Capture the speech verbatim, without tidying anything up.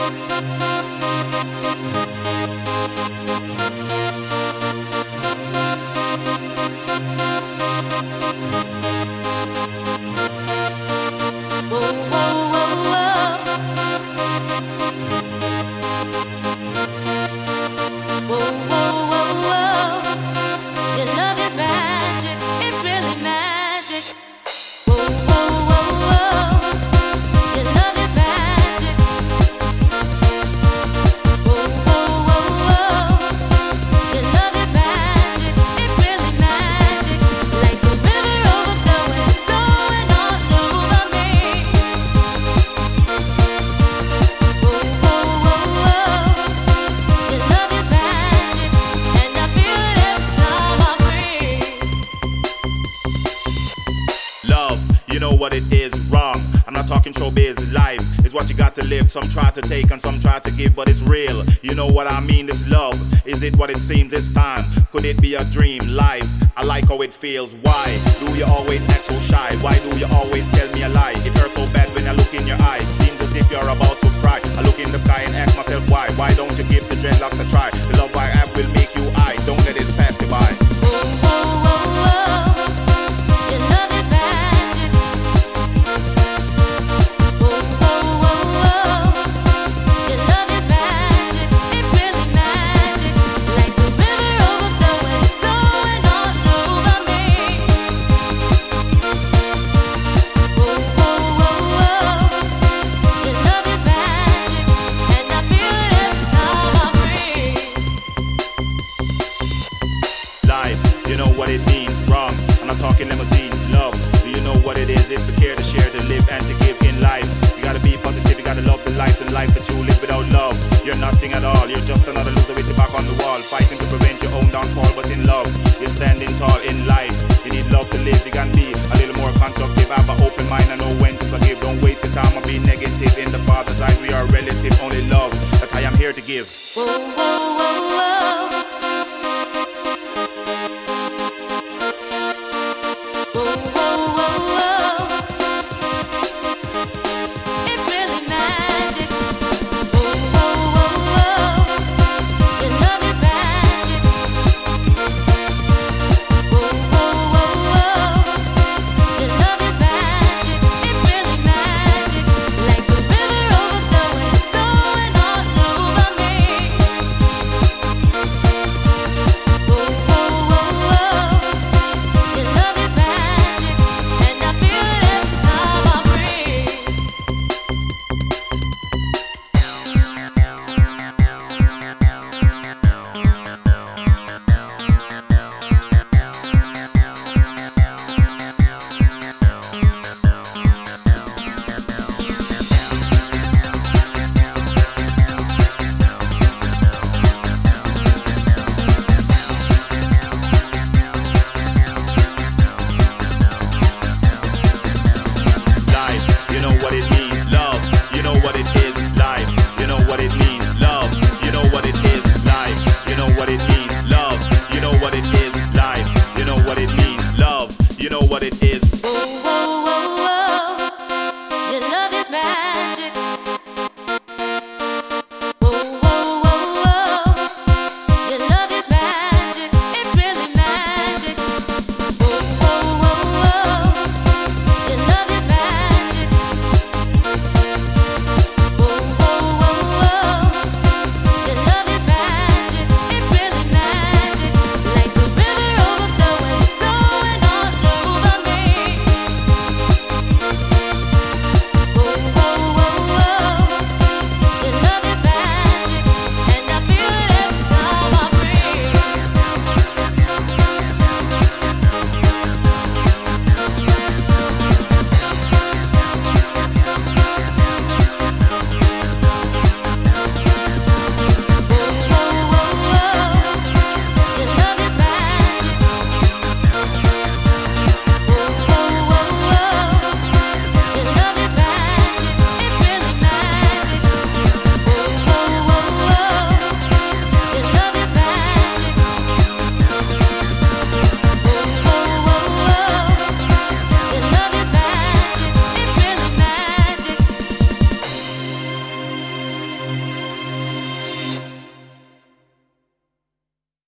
You know what it is, wrong. I'm not talking showbiz, life is what you got to live. Some try to take and some try to give, but it's real. You know what I mean, this love. Is it what it seems this time? Could it be a dream? Life, I like how it feels. Why do you always act so shy? Why do you always tell me a lie? It hurts so bad when I look in your eyes. Seems as if you're about to cry. I look in the sky and ask myself why. Why don't you give the dreadlocks a try? The love I have will make you I. Don't let it pass you by. You know what it means, wrong. I'm not talking limousine, love. Do you know what it is? It's the care to share, to live and to give in life. You gotta be positive, you gotta love the life, the life that you live without love. You're nothing at all, you're just another loser with your back on the wall, fighting to prevent your own downfall. But in love, you're standing tall in life. You need love to live, you can be a little more constructive. Have an open mind and know when to forgive. Don't waste your time or be negative. In the Father's eyes, we are relative. Only love that I am here to give. Whoa, whoa, whoa, whoa.